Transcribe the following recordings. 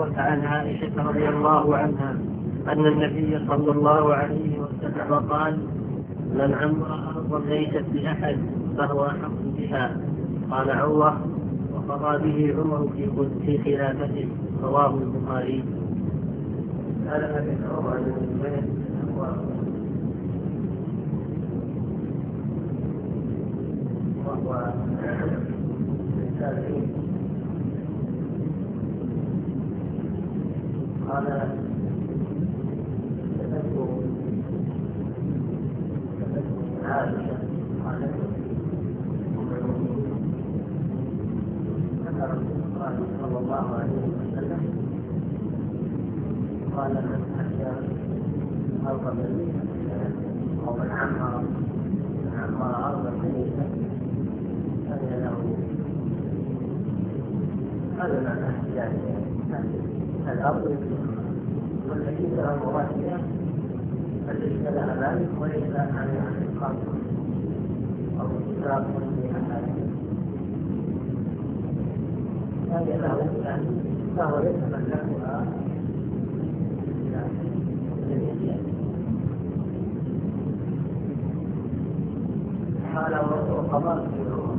عروة عن عائشة رضي الله عنها أن النبي صلى الله عليه وسلم قال: من عمر أرضا ليست لأحد فهو أحق بها. قال عروة: وقضى به عمر في خلافته. رواه البخاري. هذا حديث عمر بن الزبير وهو التابعين. قال: عائشة قالت: ذكر رسول صلى الله عليه وسلم قال: من أحيا أرض ميتة أو من عمر أرض ميتة فهي له. هذا معنى احتياج الأرض والميتة المراد فليس لها ذلك وليس عليها انقاذ او استدراك فيها هذه له يعني فهو يتملكها قال وقضى في عروة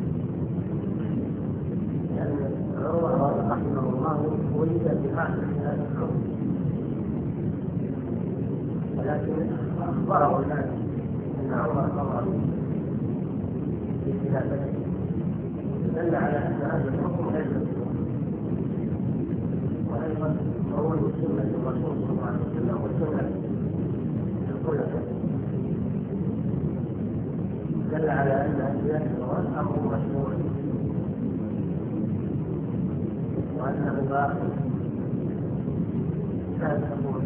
لأن عروة رحمه الله ولد بهذا الحكم ولكن أخبره الناس أن عمر قضى في خلافته دل على أن هذا الحكم غير مسلم. وأيضا أول سنة الرسول صلى الله عليه وسلم والسنة الخلفاء دل على أن زيادة الوزن أمر مشروع وأنه باقي كان أمر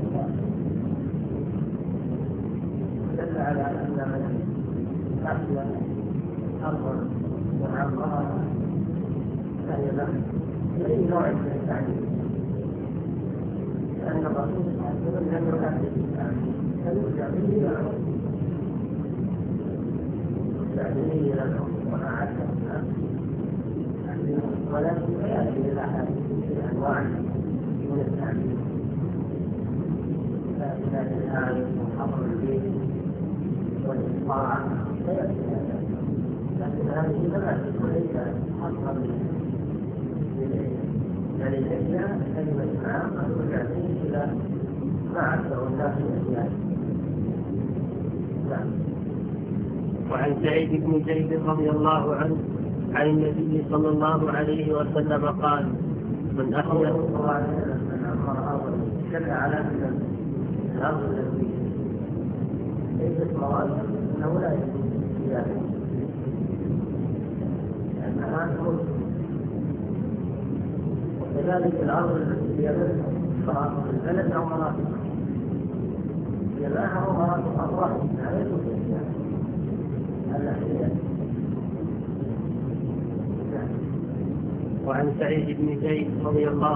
دل على أن من أحيا أرضا وعمرها فهي له أي نوع من التعليم لأن الرسول صلى الله عليه وسلم لم يؤكد التعليم فيرجع به إلى العرف التعليمي إلى العرف وأعد ولكن يأتي الأحاديث في أنواع من التعليم فإذا كان محرم البيت والإطاعة فيأتي هذا لكن هذه مبادئ وليس حصرا يعني الأشياء كلمة عامة ترجع به إلى ما عبر الناس الأشياء. وعن سعيد بن زيد رضي الله عنه عن النبي صلى الله عليه وسلم قال: من أحيا من أمر أرضا دل على أن الأرض التي ليست مواد أنه لا يجوز فيها لأنها تموت. وكذلك الأرض التي هي مناطق البلد أو مناطق هي لها مناطق أطراف لا يجوز فيها الأحياء. وعن سعيد بن زيد رضي الله